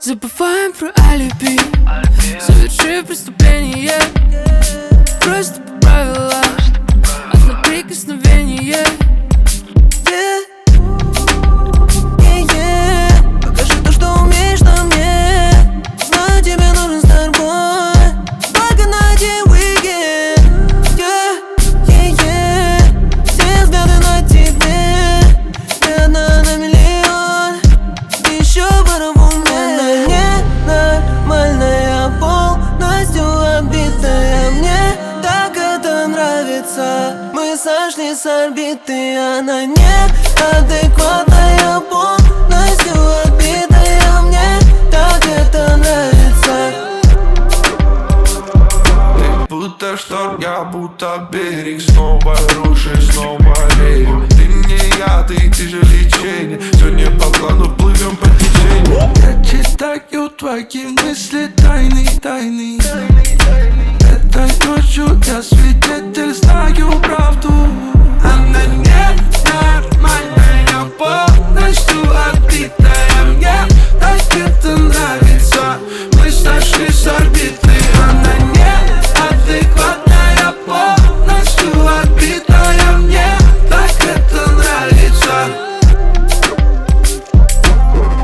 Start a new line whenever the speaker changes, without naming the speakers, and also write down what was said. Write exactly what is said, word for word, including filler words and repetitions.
Забываем про алиби, совершив преступление. Просто по правилам, одно прикосновение.
Yeah. Yeah, yeah. Покажи то, что умеешь на мне. Знаю, тебе нужен старбой, только на один уикенд. Yeah, yeah, yeah. Все взгляды на тебе, ты одна на миллион. Ты еще пара в уме. Ненормальная, полностью обитая. Мне так это нравится. Мы сошли с орбиты, она неадекватная, полностью отбитая. Мне так это нравится.
Ты будто шторм, я будто берег. Снова рушишь, снова верю. Ты мне яд, и ты же лечение. Сегодня по плану плывем по течению. Я читаю твои мысли, тайны, тайны. Этой ночью я свидетель, знаю правду.